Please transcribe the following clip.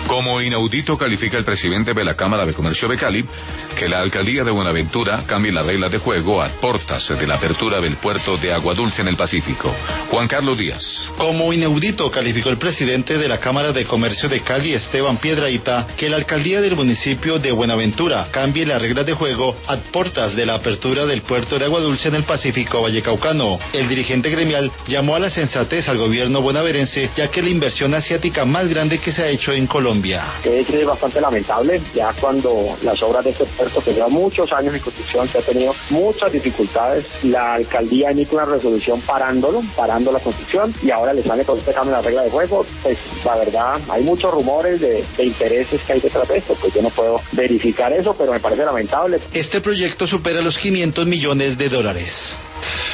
Como inaudito califica el presidente de la Cámara de Comercio de Cali que la alcaldía de Buenaventura cambie las reglas de juego a portas de la apertura del puerto de Aguadulce en el Pacífico. Juan Carlos Díaz. Como inaudito calificó el presidente de la Cámara de Comercio de Cali, Esteban Piedrahita, que la alcaldía del municipio de Buenaventura cambie las reglas de juego a portas de la apertura del puerto de Aguadulce en el Pacífico vallecaucano. El dirigente gremial llamó a la sensatez al gobierno bonaverense, ya que la inversión asiática más grande que se ha hecho en Colombia. Es bastante lamentable, ya cuando las obras de este puerto, que lleva muchos años en construcción, que ha tenido muchas dificultades, la alcaldía emite una resolución parando la construcción, y ahora le sale con este cambio en la regla de juego. Pues la verdad, hay muchos rumores de intereses que hay detrás de esto, pues yo no puedo verificar eso, pero me parece lamentable. Este proyecto supera los $500 millones.